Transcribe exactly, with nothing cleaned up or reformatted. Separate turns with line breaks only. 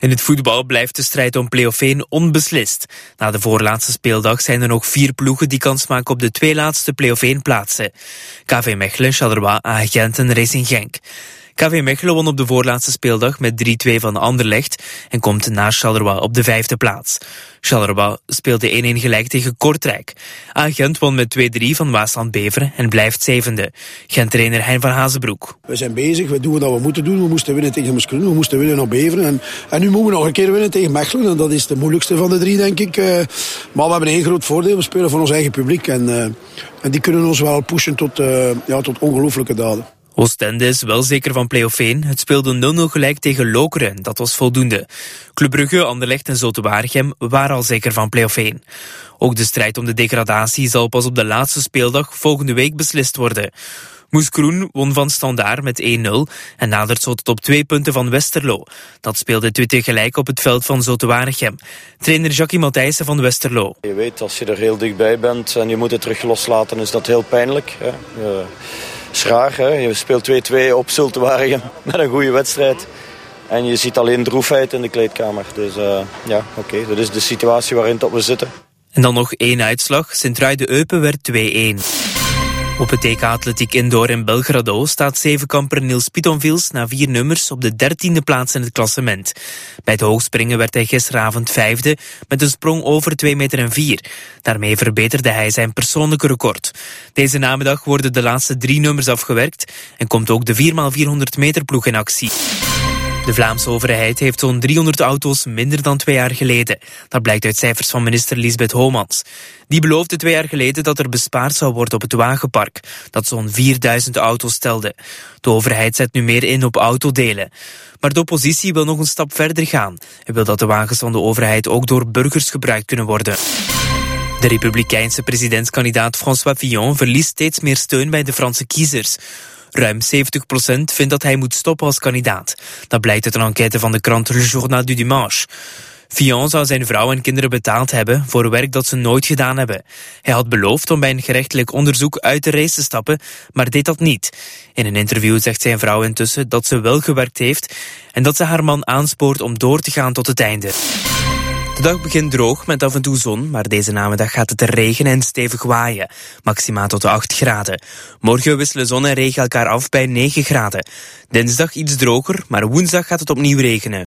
In het voetbal blijft de strijd om play-off één onbeslist. Na de voorlaatste speeldag zijn er nog vier ploegen die kans maken op de twee laatste play-off één plaatsen. K V Mechelen, Charleroi, Agent en Racing Genk. K V Mechelen won op de voorlaatste speeldag met drie twee van Anderlecht en komt na Charleroi op de vijfde plaats. Charleroi speelde één-één gelijk tegen Kortrijk. Agent won met twee drie van Waasland-Beveren en blijft zevende. Gent-trainer Hein van Hazenbroek.
We zijn bezig, we doen wat we moeten doen. We moesten winnen tegen Moeskroen, we moesten winnen op Beveren. En, en nu moeten we nog een keer winnen tegen Mechelen. En dat is de moeilijkste van de drie, denk ik. Uh, maar we hebben één groot voordeel, we spelen voor ons eigen publiek. En, uh, en die kunnen ons wel pushen tot, uh, ja, tot ongelooflijke daden.
Oostende is wel zeker van play-off één. Het speelde nul nul gelijk tegen Lokeren. Dat was voldoende. Club Brugge, Anderlecht en Zulte Waregem waren al zeker van play-off één. Ook de strijd om de degradatie zal pas op de laatste speeldag volgende week beslist worden. Moeskroen won van Standaard met één nul en nadert zo tot op twee punten van Westerlo. Dat speelde twee twee gelijk op het veld van Zulte Waregem. Trainer Jackie Matthijssen van Westerlo.
Je weet, als je er heel dichtbij bent en je moet het terug loslaten, is dat heel pijnlijk. Hè? Je... Het is raar, hè? Je speelt twee twee op Zulte Waregem met een goede wedstrijd. En je ziet alleen droefheid in de kleedkamer. Dus uh, ja, oké, okay. Dat is de situatie waarin dat we zitten.
En dan nog één uitslag. Sint-Truiden-Eupen werd twee één. Op het T K Atletiek Indoor in Belgrado staat zevenkamper Niels Pitonvils na vier nummers op de dertiende plaats in het klassement. Bij het hoogspringen werd hij gisteravond vijfde met een sprong over twee meter en vier. Daarmee verbeterde hij zijn persoonlijke record. Deze namiddag worden de laatste drie nummers afgewerkt en komt ook de vier maal vierhonderd meter ploeg in actie. De Vlaamse overheid heeft zo'n driehonderd auto's minder dan twee jaar geleden. Dat blijkt uit cijfers van minister Liesbeth Homans. Die beloofde twee jaar geleden dat er bespaard zou worden op het wagenpark, dat zo'n vierduizend auto's telde. De overheid zet nu meer in op autodelen. Maar de oppositie wil nog een stap verder gaan en wil dat de wagens van de overheid ook door burgers gebruikt kunnen worden. De republikeinse presidentskandidaat François Fillon verliest steeds meer steun bij de Franse kiezers. Ruim zeventig procent vindt dat hij moet stoppen als kandidaat. Dat blijkt uit een enquête van de krant Le Journal du Dimanche. Fillon zou zijn vrouw en kinderen betaald hebben voor werk dat ze nooit gedaan hebben. Hij had beloofd om bij een gerechtelijk onderzoek uit de race te stappen, maar deed dat niet. In een interview zegt zijn vrouw intussen dat ze wel gewerkt heeft en dat ze haar man aanspoort om door te gaan tot het einde. De dag begint droog met af en toe zon, maar deze namiddag gaat het er regenen en stevig waaien. Maximaal tot de acht graden. Morgen wisselen zon en regen elkaar af bij negen graden. Dinsdag iets droger, maar woensdag gaat het opnieuw regenen.